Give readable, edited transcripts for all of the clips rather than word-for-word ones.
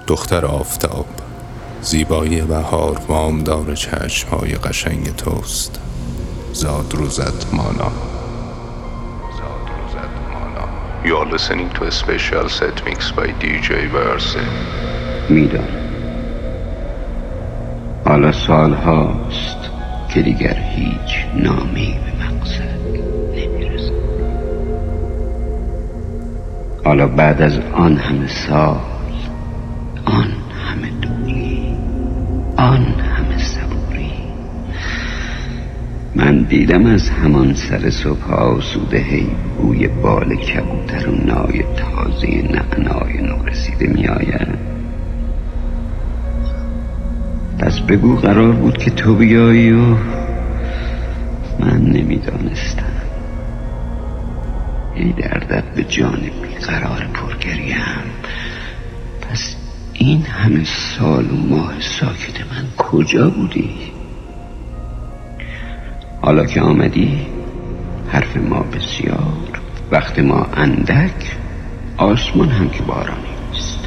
دختر آفتاب، زیبایی بهار وامدار چشمهای قشنگ توست. زاد روزت مانا. You are listening to a special set mix by DJ Verse. میدانم حالا سال هاست که دیگر هیچ نامی به مقصد نمیرسد. حالا بعد از آن همه سال، آن همه دوری، آن همه صبوری، من دیدم از همان سر صبح آسوده هی بوی بال کبوتر و نای تازه نعنای نورسیده می آید. پس بگو قرار بود که تو بیایی و من نمیدانستم. ای دردت به جان بیقرار پرگریم. پس این همه سال و ماه ساکت من کجا بودی؟ حالا که آمدی حرف ما بسیار، وقت ما اندک، آسمان هم که بارانی نیست.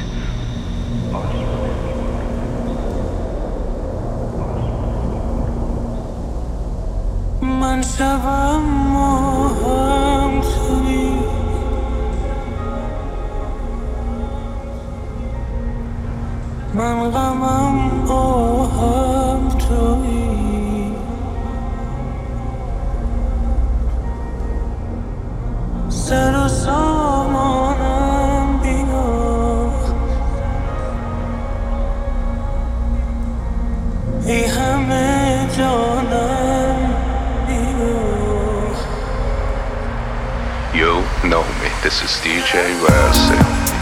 من شبم ماهم توی، من غمم آهم توی، سر و سامانم بینا، ای همه جانم بینا. You know me, this is DJ Verse.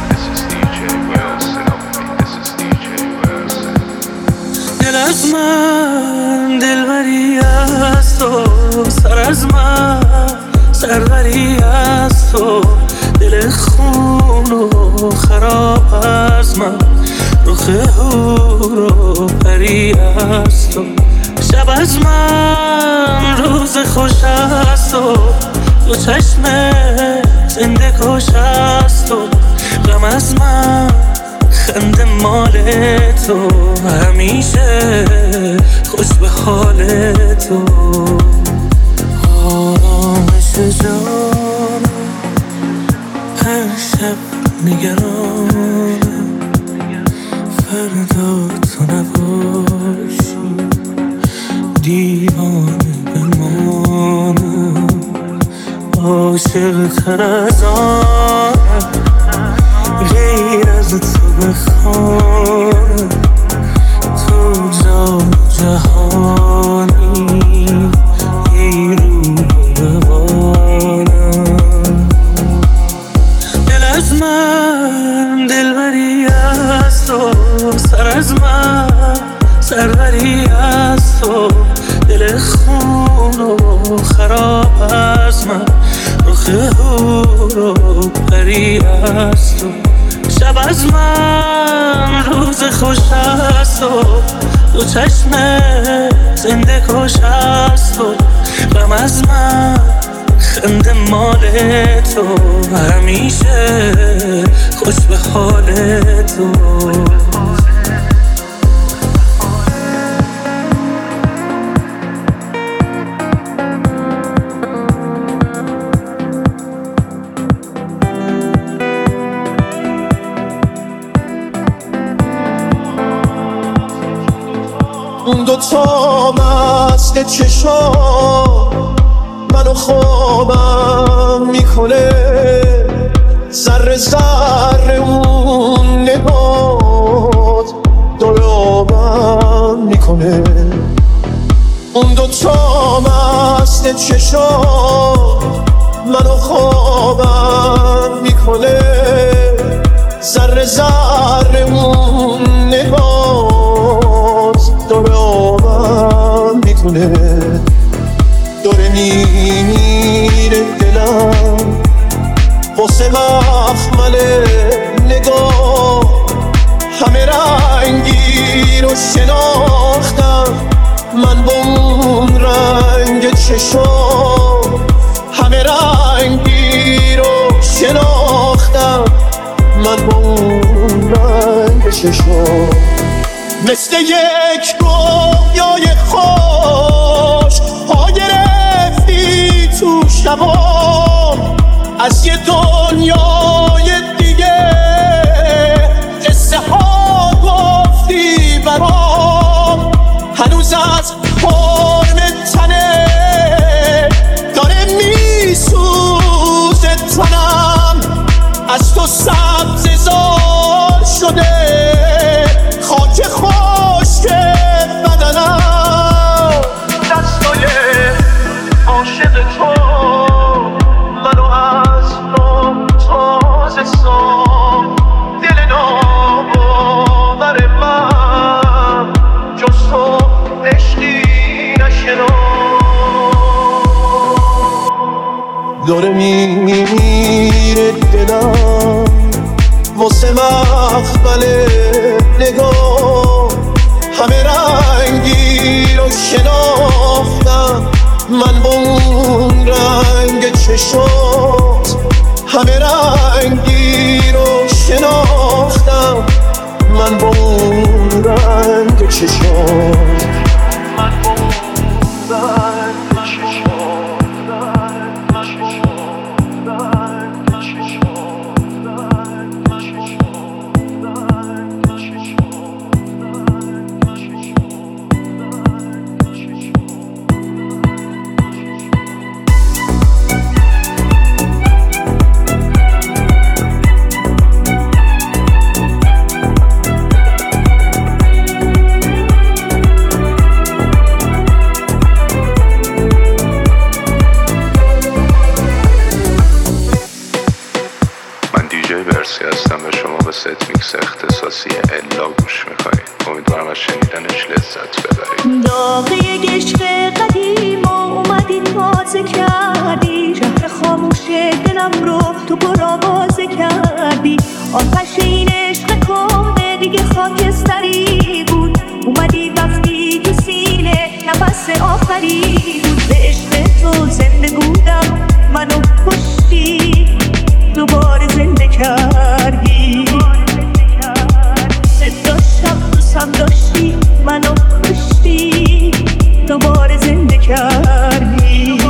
دل از من دلبری است و سر از من سروری است و دل خون و خراب از من رخ حور و پری است و شب از من روز خوش است و دو چشم زنده کش است و غم از من خنده مال تو همیشه خوش به حال تو. آرامش جانم هر شب نگرانم فردا تو نباشی دیوانه بمانم عاشق تر از آنم غیر از تو بخوانم تو جان جهانی ای روح روانم. دل از من دلبری است و سر از من سروری است و دل خون و خراب از من رخ حور و پری است و شب از من روز خوش است و دو چشم زنده کش است و غم از من خنده مال تو همیشه خوش به حال تو. اون دوتا مست چشام منو خوابم میکنه، ذره ذره اون نگات دلابم میکنه. اون دوتا مست چشام منو خوابم میکنه، ذره ذره اون نگات داره آبم میکنه. داره میمیره دلم واسه مخمل نگاه، همه رنگی رو شناختم من با اون رنگ چشام، همه رنگی رو شناختم من با اون رنگ چشم مثل یک رویای خوش پا گرفتی تو شبام از یه دنیای دیگه قصه ها گفتی برام هنوز از فرم تنه داره میسوزه تنم از تو سبززار شده خاک خشک بدنم دستای عاشق تو منو از نو تازه سام دل ناباور من جز تو عشقی نشنام داره میمیره دلم واسه مخمل نگاه همه رنگی رو شناختم من با اون رنگ چشات همه رنگی رو شناختم من با اون رنگ چشات من با اون رنگ چشات هستم و شما به ست میکس اختصاصی الا گوش میکنید. امیدوارم از شنیدنش لذت ببرید. داغی عشق قدیم اومدی تازه کردی شهر خاموش دلم رو تو برا بازه کردی آتش این عشق کهنه دیگه خاکستری بود اومدی وقتی تو سینه نفس آخری بود به عشق تو زنده بودم منو کشتی دوباره زنده کردی داشتم دوستم داشتی منو کشتی دوباره زنده کردی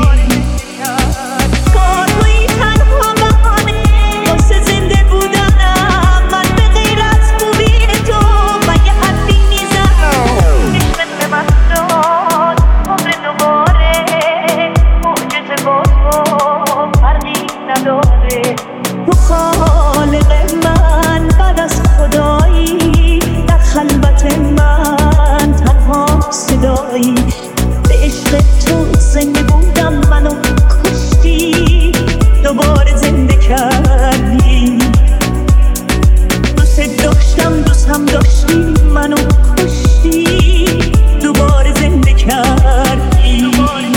کارهایی تنها بهانه واسه زنده بودنم من به غیر از خوبی تو مگه حرفی میزنم عشقت به من داد عمر دوباره معجزه با تو فرقی نداره تو خالق من بعد از خدایی در خلوت من تنها صدایی به عشق تو زنده بودم منو کشتی دوباره زنده کردی دوست داشتم دوست هم داشتی منو کشتی دوباره زنده کردی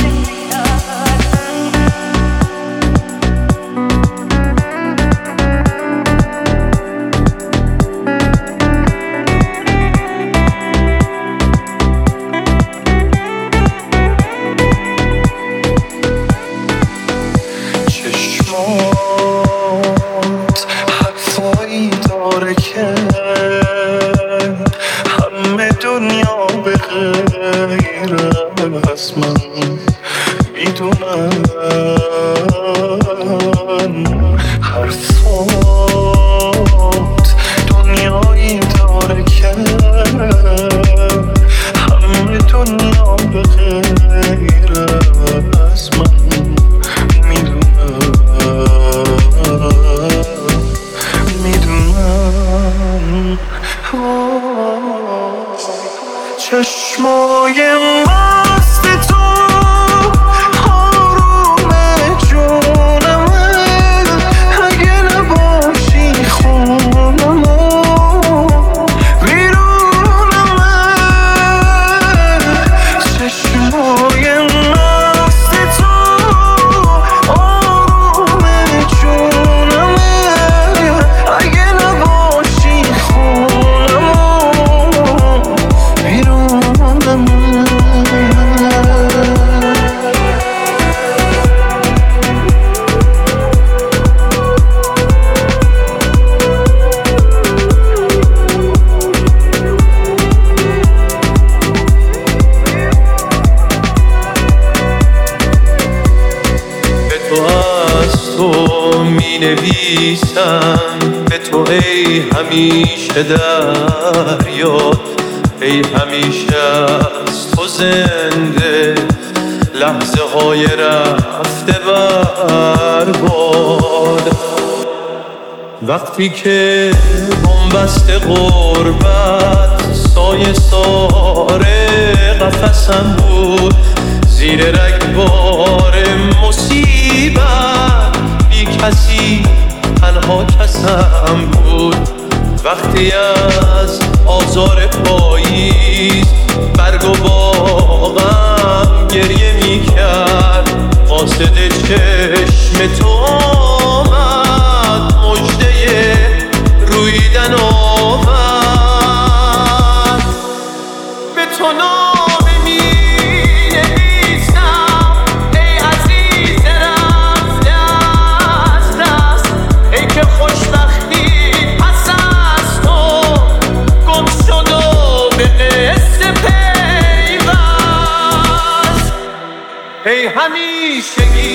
چشمای مست تو آروم جونمه اگه نباشی خونمه بیرونمه چشمای مست تو آروم جونمه اگه نباشی خونمه بیرونمه تو ای همیشه دریا، ای همیشه از تو زنده، لحظه های رفته برباد. وقتی که بنبست غربت سایه ساره قفسم بود، زیر رگبار مصیبت بی کسی تنها کسم بود. وقتی از آزار پاییز برگ و باغم گریه می کرد، قاصد چشم تو آمد، مژده رویدن آمد. به تو نامه می نویسم ای عزیز رفته از دست، ای که خوشبختی پس از تو گم شد و به قصه پیوست. ای همیشگی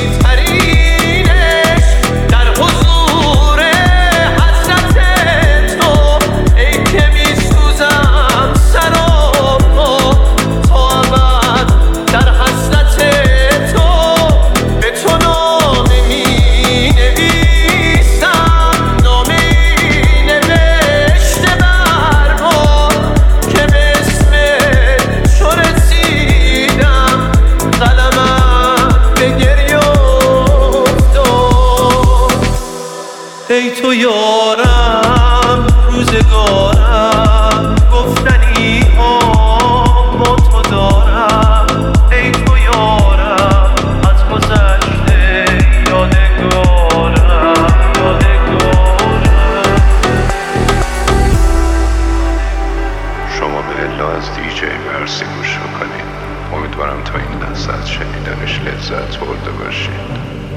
ترینش در حضور حضرت تو، ای که می سوزم سر و پا تا ابد در حضرت تو. به تو نامه می نویسم، نامه نوشته بر باد، که به اسم تو رسیدم، قلمم به گریه افتاد. ای تو یارم روزگارم، گفتنی ها با تو دارم، ای تو یارم از گذشته یادگارم. شما به الا از دیجی مرسی گوش کنید. امیدوارم تا این لحظه از شنیدنش لذت برده باشید.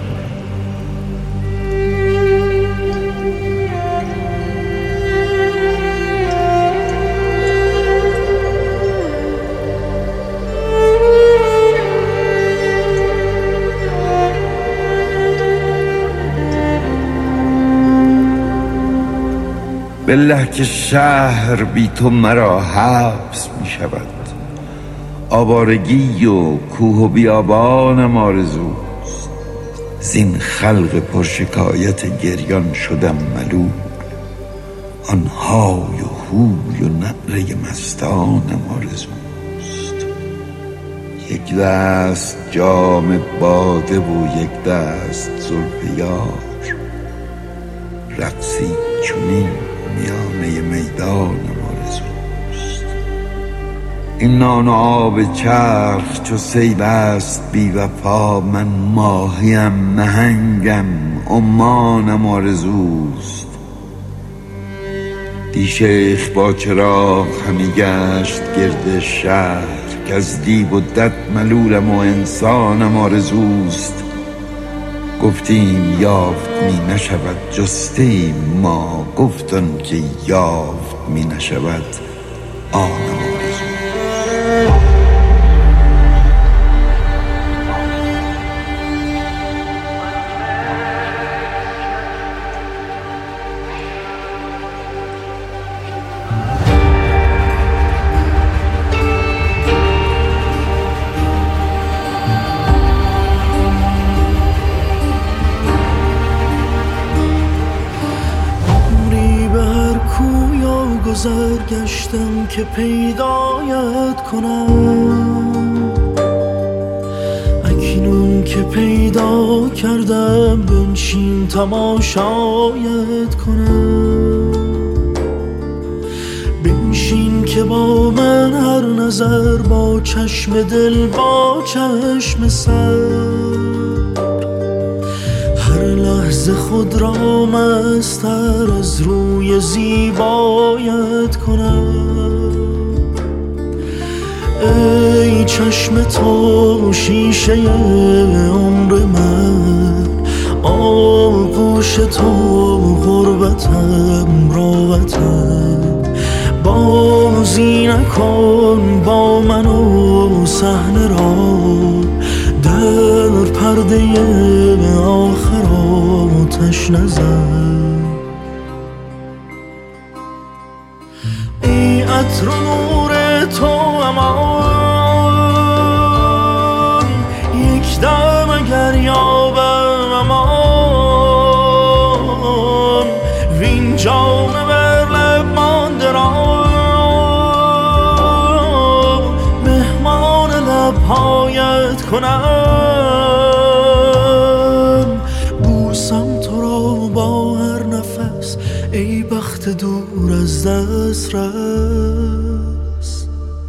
بالله که شهر بی تو مرا حبس می شود، آوارگی و کوه و بیابانم آرزوست. زین خلق پرشکایت گریان شدم ملول، آن های و هوی و نعره مستانم آرزوست. یک دست جام باده و یک دست زلف یار، رقصی چنین میانه میدانم آرزوست. این نان و آب چرخ چو سیل است بی وفا، من ماهیم نهنگم عمانم آرزوست. دی شیخ با چراغ همی گشت گرد شهر، که از دیو و دد ملولم و انسانم آرزوست. گفتیم یافت می نشود جستیم ما، گفتن که یافت می نشود آنم آرزوست. گذر گشتم که پیدایت کنم، اکنون که پیدا کردم بنشین تماشایت کنم. بنشین که با من هر نظر، با چشم دل با چشم سر، هر لحظه خود را مستر از روی زیبایت کنم. ای چشم تو شیشه عمر من، آغوش تو غربتم راوتم. بازی نکن با من و صحنه را، در پرده آخر آتش نزن. عطر و نور تو امان، یک دم اگر یابم امان، وین جام بر لب مانده را مهمان لبهایت کنم. بوسم تو را با هر نفس ای بخت دور از دست رس.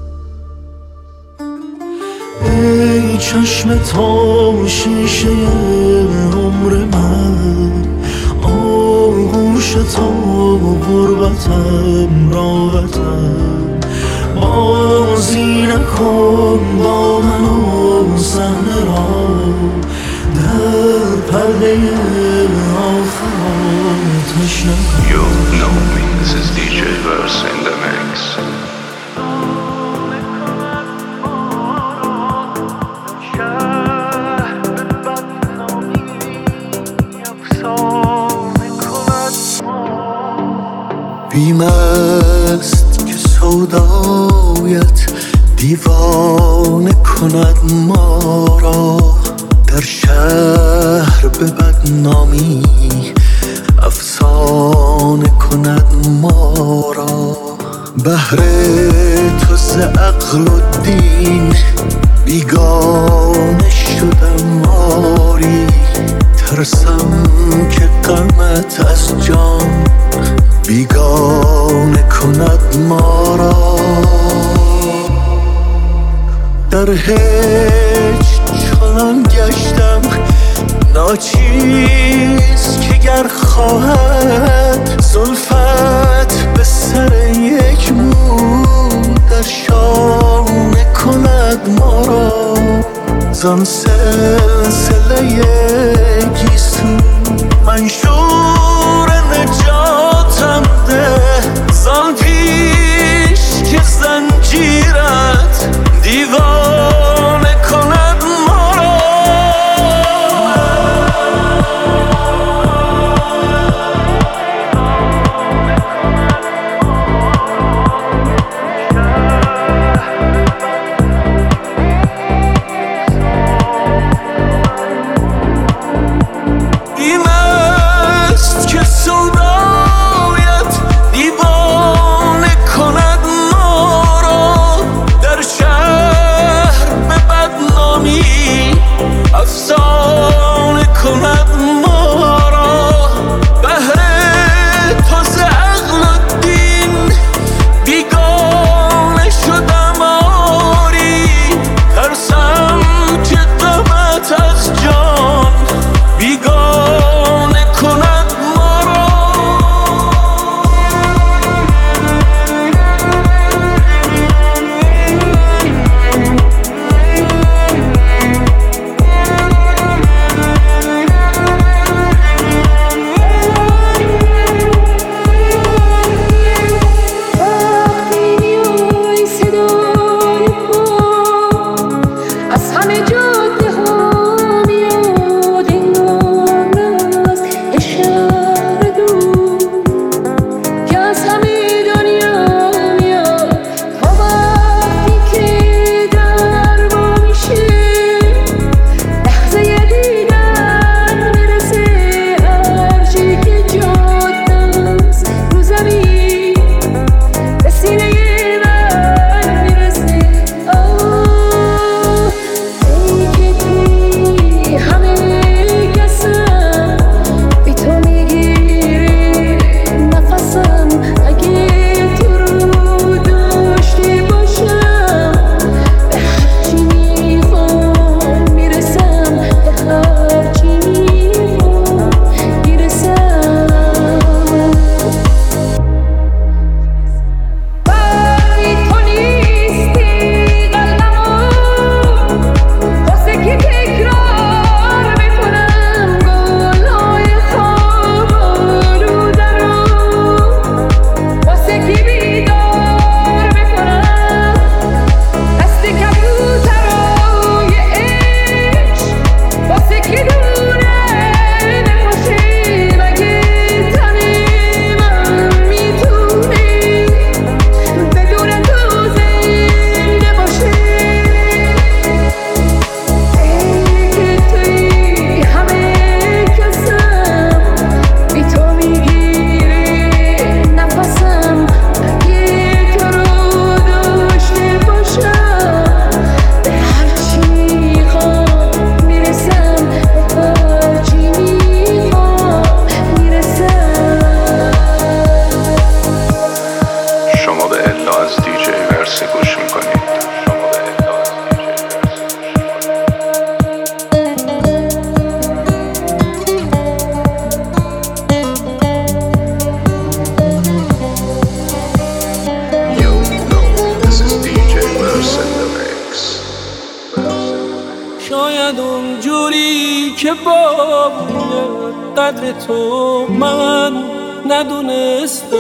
ای چشم تو شیشه عمر من، آغوش تو غربتم راحتم. بازی نکن با من و صحنه را، در پرده آخر آتش نکن. You know me, this is DJ Verse in the mix. بیم است که سودایت دیوانه کند ما را، در شهر به بدنامی افسانه کند ما را. بهر تو ز عقل و دین بیگانه شدم آری، ترسم که غمت از جان بیگانه کند ما را. در هیچ چنان گشتم ناچیز که گر خواهد زلفت به سر یک مو در شانه کند ما را. زان سلسله گیسو منشور نجاتم ده، زان پیش که زنجیرت دیوانه کند ما را. که باید قدر تو من ندونستم،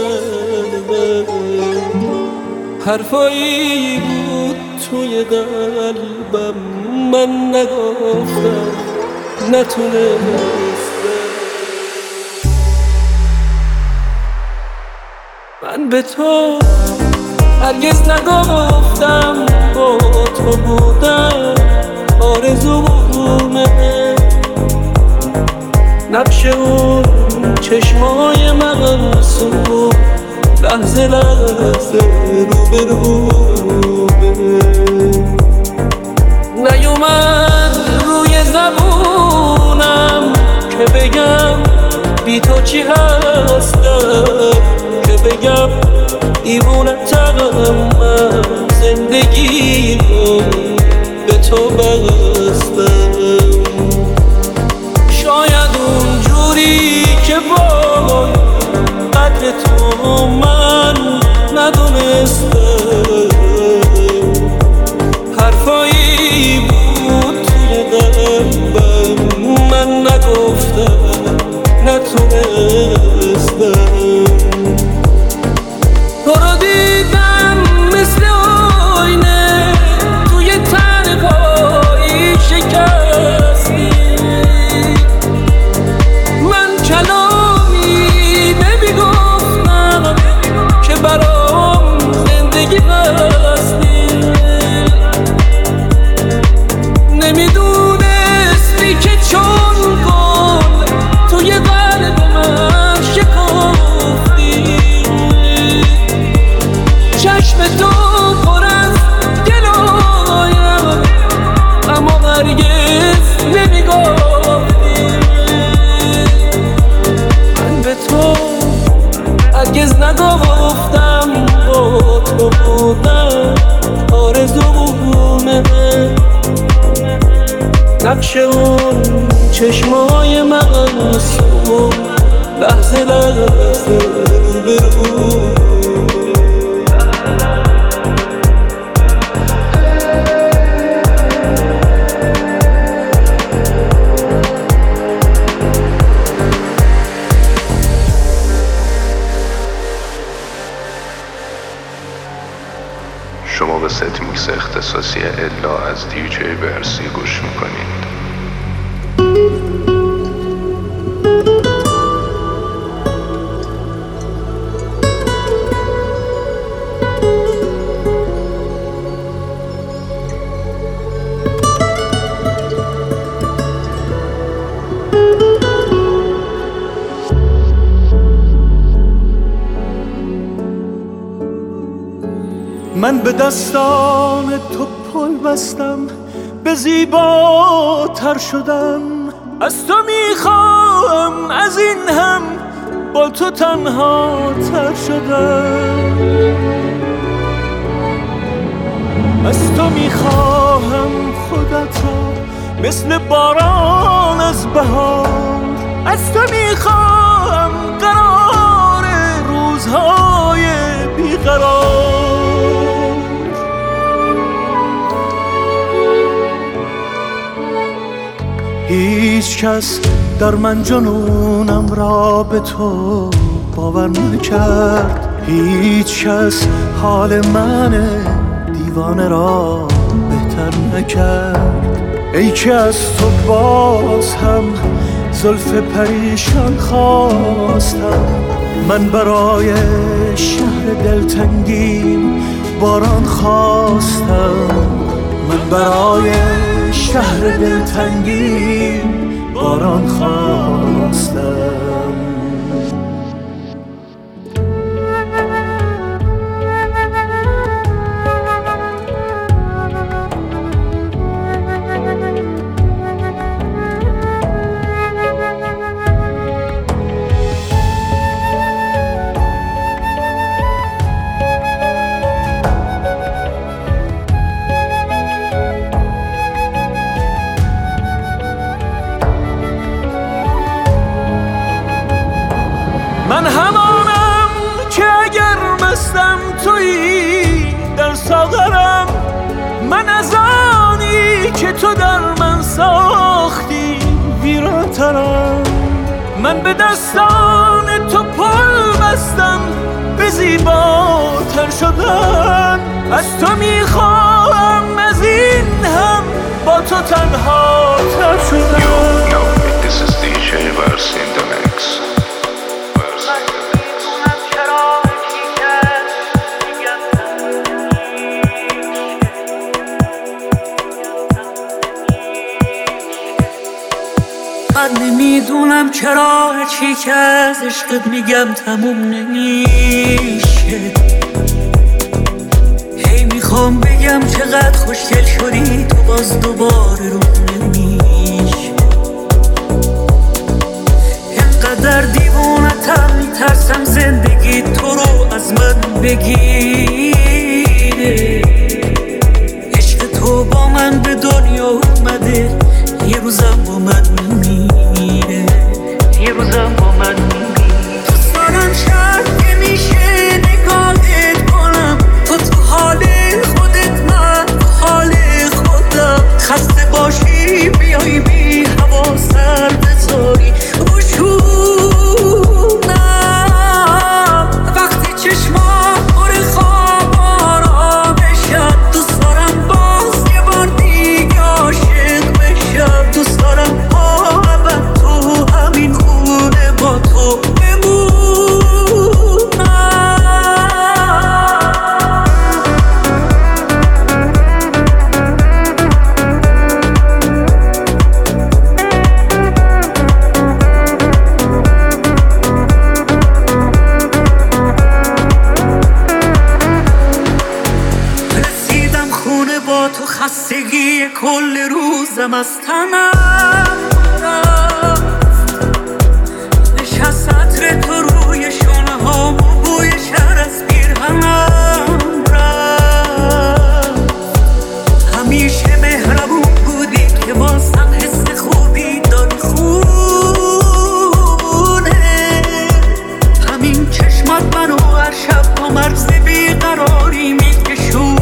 حرفایی بود توی قلبم من نگفتم نتونستم. من به تو هرگز نگفتم با تو بودم آرزومه، نقش اون چشمای معصوم لحظه لحظه رو به رومه، نیومد روی زبونم که بگم بی تو چی هستم، که بگم دیوونتم من زندگی رو به تو بستم. شاید اونجوری که با قدر تو من ندونستم، حرفایی بود توی قلبم من نگفتم نتونستم. تو رو دیدم مثل آینه توی تنهایی شکستی، من کلامی نمیگفتم که برام زندگی بستی، نمیدونستی که چون گل توی قلب من شکفتی، چشم تو پر از گلایم اما هرگز نمیگفتی. من به تو هرگز نگفتم با تو بودم آرزومه، نقش اون چشمای معصوم لحظه لحظه رو به رو. شما به ست میکس اختصاصی الا از دیجی ورسی گوش میکنید. من به دستان تو پل بستم، به زیباتر شدم، از تو میخواهم از این هم با تو تنها تر شدم، از تو میخواهم خودت را مثل باران از بهار، از تو میخواهم قرار روزهای بیقرار. هیچ کس در من جنونم را به تو باور نکرد، هیچ کس حال من دیوانه را بهتر نکرد. ای که از تو باز هم زلف پریشان خواستم، من برای شهر دلتنگیم باران خواستم، من برای شهر دلتنگیم باران خواستم. من همانم که اگر مستم تویی در ساغرم، من از آنی که تو در من ساختی زیباترم. من به دستان تو پل بستم، به زیباتر شدن از تو میخواهم، از این هم با تو تنها تر شدن. This is DJ Verse in the mix. من نمیدونم چرا چی که از عشقت میگم تموم نمیشه. هی میخوام بگم چقدر خوشگل شدی تو، باز دوباره رو نمیشه. انقدر دیوونتم میترسم زندگی تو رو از من بگیره. عشق تو با من به دنیا اومده، یه روزم با من میمیره، یه روزم با من میمیره. دوست دارم شاید که میشه نگاهت کنم، تو حال خودت، من تو حال خودم. خسته باشی بیای بی هوا سر بذاری روشونم، وقتی چشمات پر خواب آرام بشن. دوست دارم باز یه بار دیگه عاشق بشم. دوست دارم عاقبت تو همین خونه با تو خستگی کل روزم از تنم رفت. نشست عطر تو روی شونه هام و بوی شهر از پیرهنم رفت. همیشه مهربون بودی که واسم حس خوبی داری خونه. همین چشمات منو هر شب با مرز بیقراری میکشون.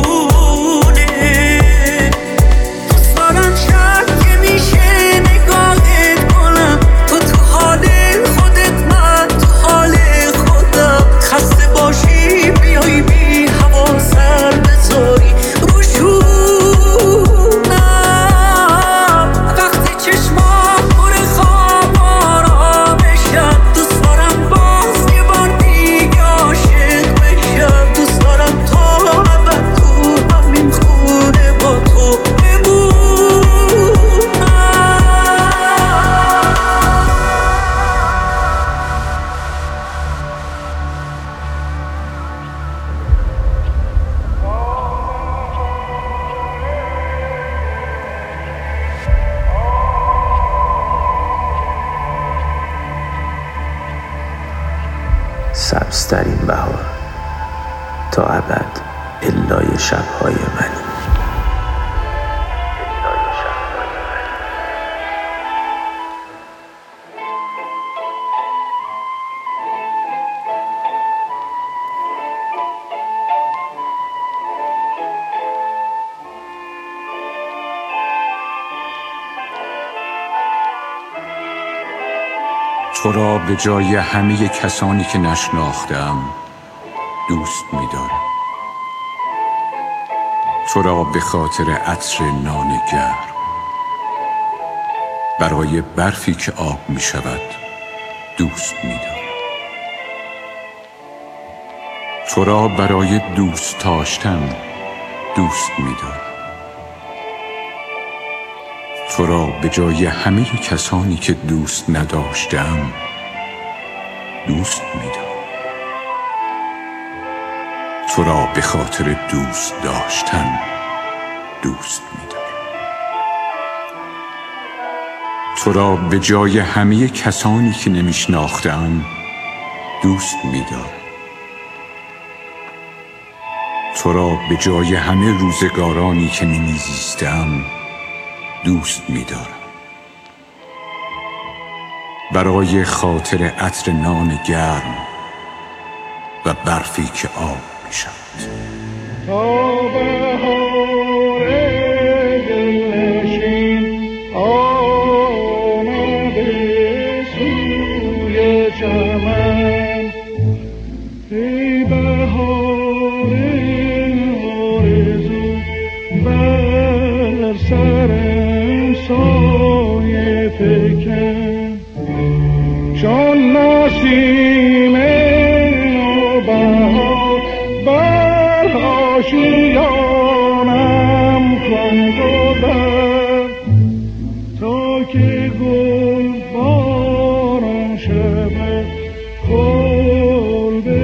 سبزترین بهار تا ابد الا شب‌های منی. تو را به جای همه کسانی که نشناختم دوست می‌دارم. تو را به خاطر عطر نان گرم، برای برفی که آب می‌شود دوست می‌دارم. تو را برای دوست داشتن دوست می‌دارم. تو را به جای همه کسانی که دوست نداشتم دوست می‌دارم. تو را به خاطر دوست داشتن دوست می‌دارم. تو را به جای همه کسانی که نمی‌شناختم دوست می‌دارم. تو را به جای همه روزگارانی که نمی‌زیستم دوست می‌دارم. برای خاطر عطر نان گرم و برفی که آب می‌شود. بهار دلنشین آمد نسیم نوبهار بر آشیانم کن گذر تا که گل باران شود خلده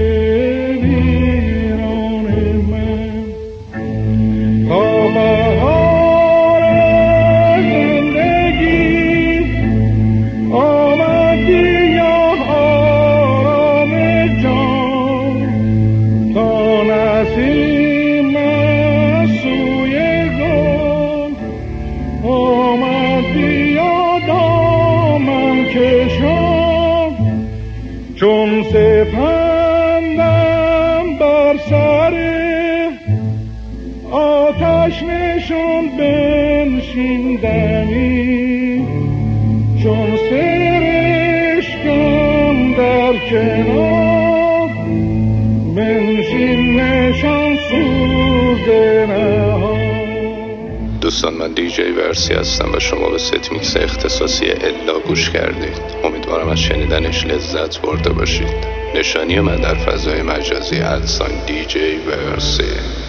ویران من تا بهار زندگی آمدی یا آرام جان تا نسیم سوی گل آمدی یا دامن کشان چون سپندم بر سر آتش نشان بنشیندنی چون سرشکم در کنار بنشین نشان سوز نهار. دوستان، من دیجی ورسی هستم و شما به ست میکس اختصاصی الا گوش کردید. امیدوارم از شنیدنش لذت برده باشید. نشانی من در فضای مجازی @دیجی ورسی.